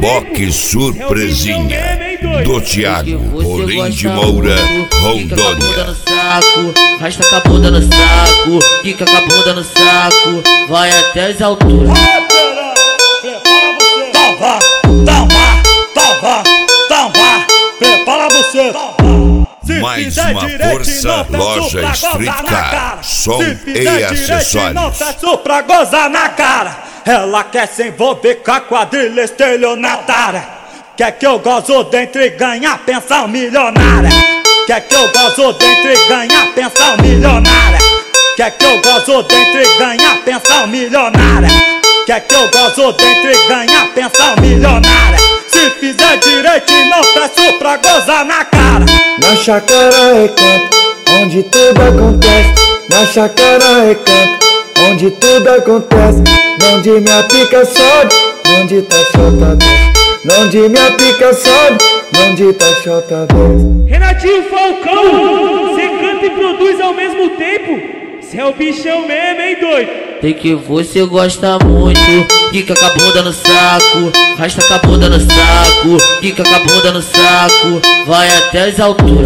Reboque Surpresinha do Thiago Rolim de Moura, Rondônia. No saco, rasta com a bunda no saco, quica com a bunda no saco, vai até as alturas. Prepara você. Mais uma força, loja Street Car, som e acessórios. Não peço pra gozar na cara. Ela quer se envolver com a quadrilha estelionatária. Quer que eu gozo dentro e ganhar pensão milionária. Quer que eu gozo dentro e ganhar pensão milionária. Quer que eu gozo dentro e ganhar pensão milionária. Quer que eu gozo dentro e ganhar pensão milionária. Se fizer direito e não peço pra gozar na cara. Na chácara é canto, onde tudo acontece. Na chácara é canto, onde tudo acontece. Onde minha pica sobe, onde tá chota desce. Onde minha pica sobe, onde tá chota desce. Renatinho Falcão, cê canta e produz ao mesmo tempo. Cê é o bichão mesmo, hein, doido? Sei que você gosta muito, quica com a bunda no saco, rasta com a bunda no saco, quica com a bunda no saco, vai até as alturas.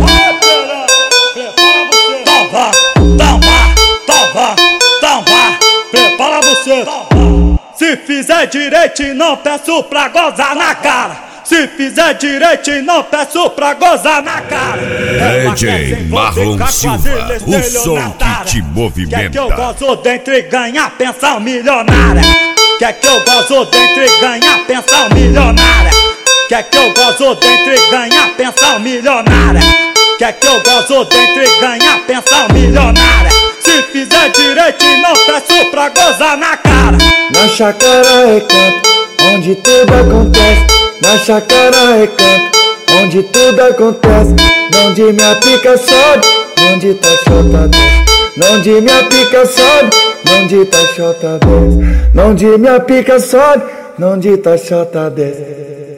Prepara você. Se fizer direito e não peço pra gozar na cara. Se fizer direito e não peço pra gozar na cara. DJ Marlon Silva, o som que te movimenta. Quer que eu gozo dentro e ganhar pensão milionária. Quer que eu gozo dentro e ganhar pensão milionária. Quer que eu gozo dentro e ganhar pensão milionária. Quer que eu gozo dentro e ganhar pensão milionária. Se fizer direito e não peço pra gozar na cara. Na chácara é canto, onde tudo acontece. Na chácara é canto, onde tudo acontece. Onde minha pica sobe, onde tá chota desce. Onde minha pica sobe, onde tá chota desce. Onde minha pica sobe, onde tá chota desce.